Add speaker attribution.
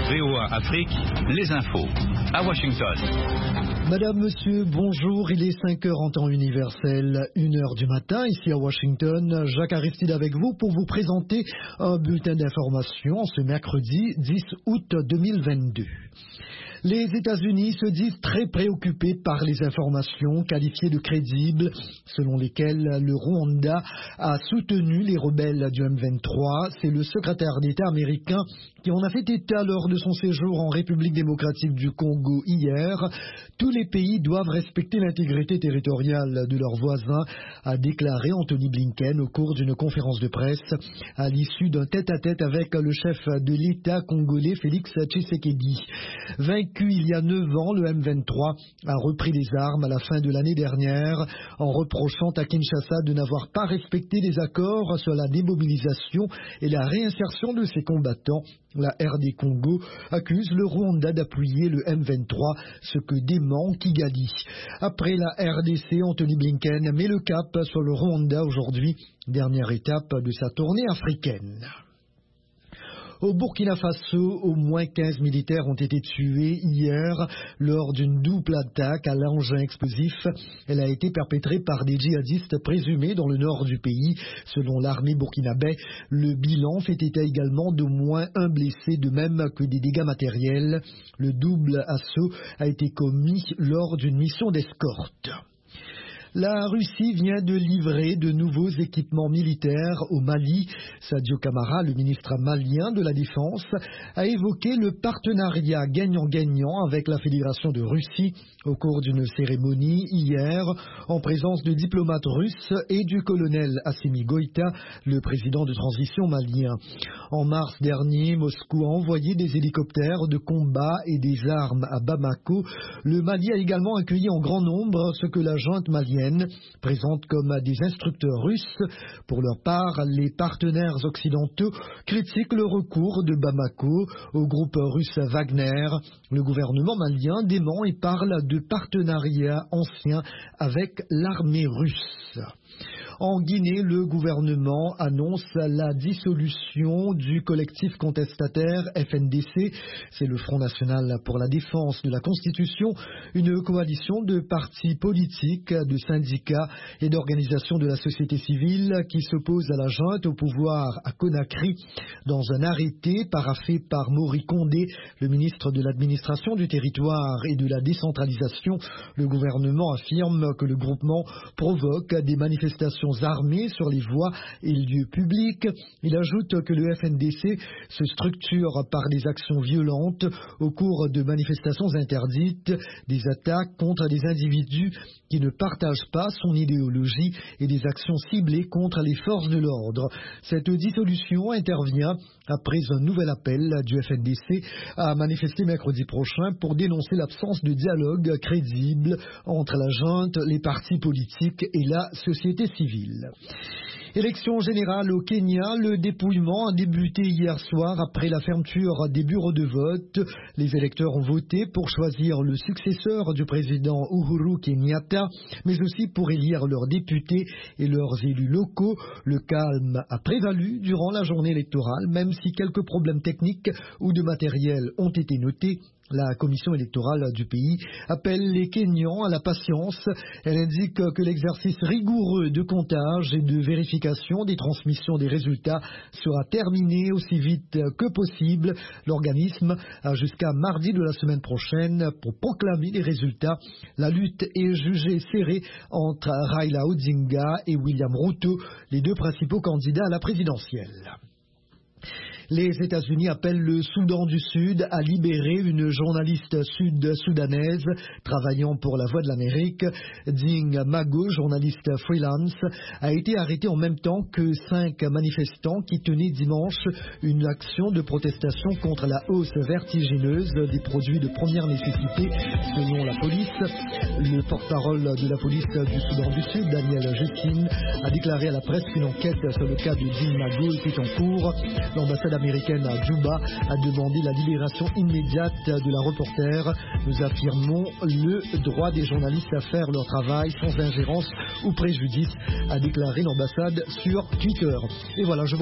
Speaker 1: VOA Afrique, les infos. À Washington.
Speaker 2: Madame, monsieur, bonjour. Il est 5 heures en temps universel, 1 heure du matin, ici à Washington. Jacques Aristide avec vous pour vous présenter un bulletin d'information ce mercredi 10 août 2022. Les États-Unis se disent très préoccupés par les informations qualifiées de crédibles selon lesquelles le Rwanda a soutenu les rebelles du M23. C'est le secrétaire d'État américain qui en a fait état lors de son séjour en République démocratique du Congo hier. Tous les pays doivent respecter l'intégrité territoriale de leurs voisins, a déclaré Anthony Blinken au cours d'une conférence de presse à l'issue d'un tête-à-tête avec le chef de l'État congolais Félix Tshisekedi. Vaincu il y a 9 ans, le M23 a repris les armes à la fin de l'année dernière en reprochant à Kinshasa de n'avoir pas respecté les accords sur la démobilisation et la réinsertion de ses combattants. La RD Congo accuse le Rwanda d'appuyer le M23, ce que dément Kigali. Après la RDC, Anthony Blinken met le cap sur le Rwanda aujourd'hui, dernière étape de sa tournée africaine. Au Burkina Faso, au moins 15 militaires ont été tués hier lors d'une double attaque à l'engin explosif. Elle a été perpétrée par des djihadistes présumés dans le nord du pays. Selon l'armée burkinabé, le bilan fait état également d'au moins un blessé, de même que des dégâts matériels. Le double assaut a été commis lors d'une mission d'escorte. La Russie vient de livrer de nouveaux équipements militaires au Mali. Sadio Camara, le ministre malien de la Défense, a évoqué le partenariat gagnant-gagnant avec la Fédération de Russie au cours d'une cérémonie hier en présence de diplomates russes et du colonel Assimi Goïta, le président de transition malien. En mars dernier, Moscou a envoyé des hélicoptères de combat et des armes à Bamako. Le Mali a également accueilli en grand nombre ce que la junte malienne présente comme des instructeurs russes. Pour leur part, les partenaires occidentaux critiquent le recours de Bamako au groupe russe Wagner. Le gouvernement malien dément et parle de partenariat ancien avec l'armée russe. En Guinée, le gouvernement annonce la dissolution du collectif contestataire FNDC. C'est le Front National pour la Défense de la Constitution, une coalition de partis politiques, de syndicats et d'organisations de la société civile qui s'opposent à la junte au pouvoir à Conakry. Dans un arrêté paraphé par Mori Condé, le ministre de l'Administration du territoire et de la décentralisation, le gouvernement affirme que le groupement provoque des manifestations armées sur les voies et lieux publics. Il ajoute que le FNDC se structure par des actions violentes au cours de manifestations interdites, des attaques contre des individus qui ne partagent pas son idéologie et des actions ciblées contre les forces de l'ordre. Cette dissolution intervient après un nouvel appel du FNDC à manifester mercredi prochain pour dénoncer l'absence de dialogue crédible entre la junte, les partis politiques et la société civile. Élection générale au Kenya, le dépouillement a débuté hier soir après la fermeture des bureaux de vote. Les électeurs ont voté pour choisir le successeur du président Uhuru Kenyatta, mais aussi pour élire leurs députés et leurs élus locaux. Le calme a prévalu durant la journée électorale, même si quelques problèmes techniques ou de matériel ont été notés. La commission électorale du pays appelle les Kenyans à la patience. Elle indique que l'exercice rigoureux de comptage et de vérification des transmissions des résultats sera terminé aussi vite que possible. L'organisme a jusqu'à mardi de la semaine prochaine pour proclamer les résultats. La lutte est jugée serrée entre Raila Odinga et William Ruto, les deux principaux candidats à la présidentielle. Les États-Unis appellent le Soudan du Sud à libérer une journaliste sud-soudanaise travaillant pour la Voix de l'Amérique. Ding Mago, journaliste freelance, a été arrêtée en même temps que 5 manifestants qui tenaient dimanche une action de protestation contre la hausse vertigineuse des produits de première nécessité, selon la police. Le porte-parole de la police du Soudan du Sud, Daniel Justine, a déclaré à la presse qu'une enquête sur le cas de Ding Mago était en cours. L'ambassade américaine à Djouba a demandé la libération immédiate de la reporter. Nous affirmons le droit des journalistes à faire leur travail sans ingérence ou préjudice, a déclaré l'ambassade sur Twitter. Et voilà,